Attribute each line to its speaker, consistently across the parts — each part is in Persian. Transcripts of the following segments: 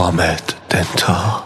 Speaker 1: حامد دنتا.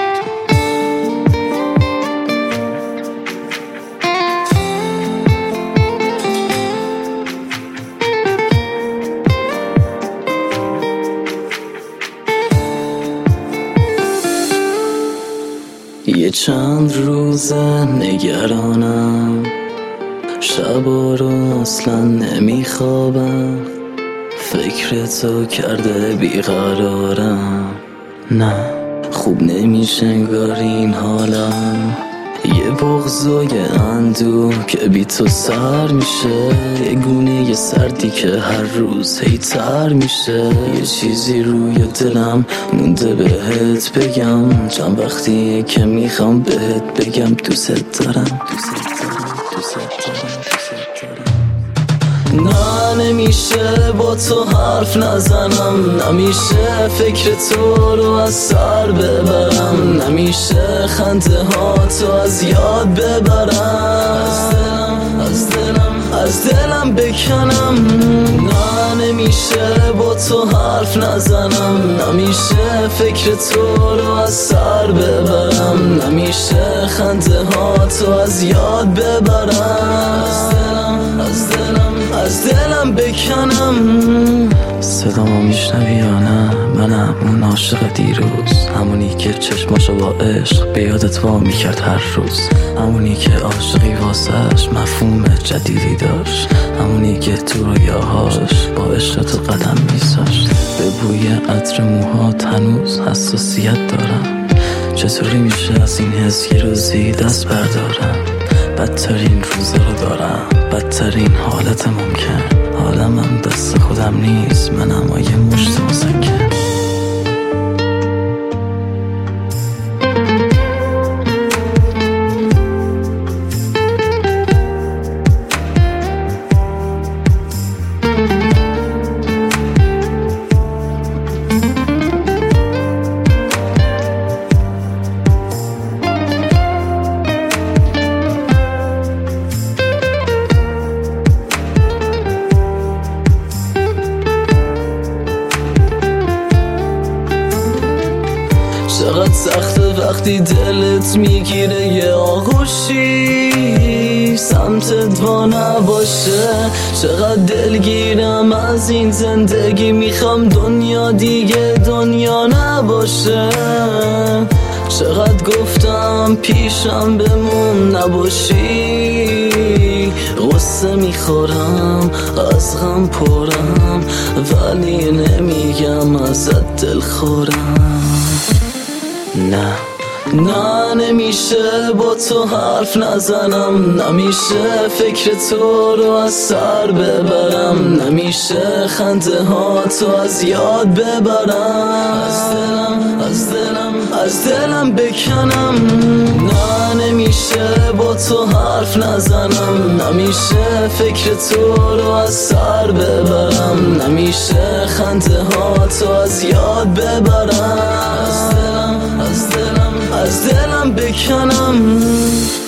Speaker 2: یه چند روزه نگرانم، شبا رو اصلا نمیخوابم، فکر تو کرده بیقرارم. نه خوب نمیشه انگار این حالم، یه بغض و یه اندوه که بی تو سر میشه، یه گونه یه سردی که هر روز هیتر میشه. یه چیزی روی دلم مونده بهت بگم، چند وقتیه که میخوام بهت بگم دوست دارم. نه نمیشه با تو حرف نزنم، نمیشه فکر تو رو از سر ببرم، نمیشه خنده ها تو از یاد ببرم، از دلم بکنم. نه نمیشه با تو حرف نزنم، نمیشه فکر تو رو از سر ببرم، نمیشه خنده ها تو از یاد ببرم، از دلم بکنم. صدامو میشنوی یا نه؟ منم اون عاشق دیروز، همونی که چشماشو با عشق به یادت وا میکرد هر روز، همونی که عاشقی واسش مفهوم جدیدی داشت، همونی که تو رویاهاش با عشق تو قدم میذاشت. به بوی عطر موهات هنوز حساسیت دارم، چطوری میشه از این حس یه روزی دست بردارم؟ بدترین روزا رو دارم، بدترین حالت ممکن، حالمم دست خودم نیست، منم یه مشت مسکن. چقدر سخته وقتی دلت میگیره یه آغوشی سمتت وا نباشه، چقدر دلگیرم از این زندگی، میخوام دنیا دیگه دنیا نباشه. چقدر گفتم پیشم بمون نباشی، غصه میخورم از غم پرم، ولی نمیگم ازت دل خورم. نه نمیشه با تو حرف نزنم، نمیشه فکر تو رو از سر ببرم، نمیشه خنده ها تو از یاد ببرم، از دلم بکنم. نه نمیشه با تو حرف نزنم، نمیشه فکر تو رو از سر ببرم، نمیشه خنده ها تو از یاد ببرم، از دلم بکنم.